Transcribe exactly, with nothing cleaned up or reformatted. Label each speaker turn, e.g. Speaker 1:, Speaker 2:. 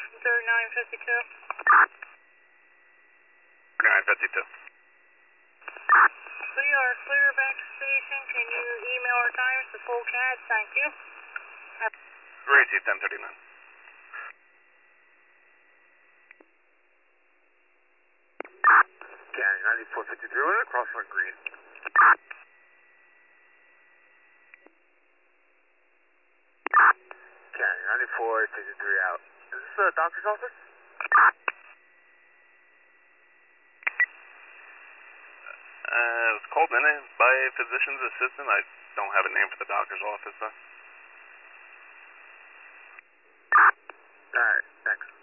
Speaker 1: thirty-nine fifty-two.
Speaker 2: thirty-nine fifty-two.
Speaker 1: We are clear back to station. Can you email our times to full C A D? Thank you.
Speaker 2: Gracie, ten thirty-nine.
Speaker 3: County ninety-four fifty-three, we're at Crossland Green. County ninety-four fifty-three out. Is this the doctor's office?
Speaker 2: Uh, it was called in by a physician's assistant. I don't have a name for the doctor's office, though.
Speaker 3: Alright, thanks.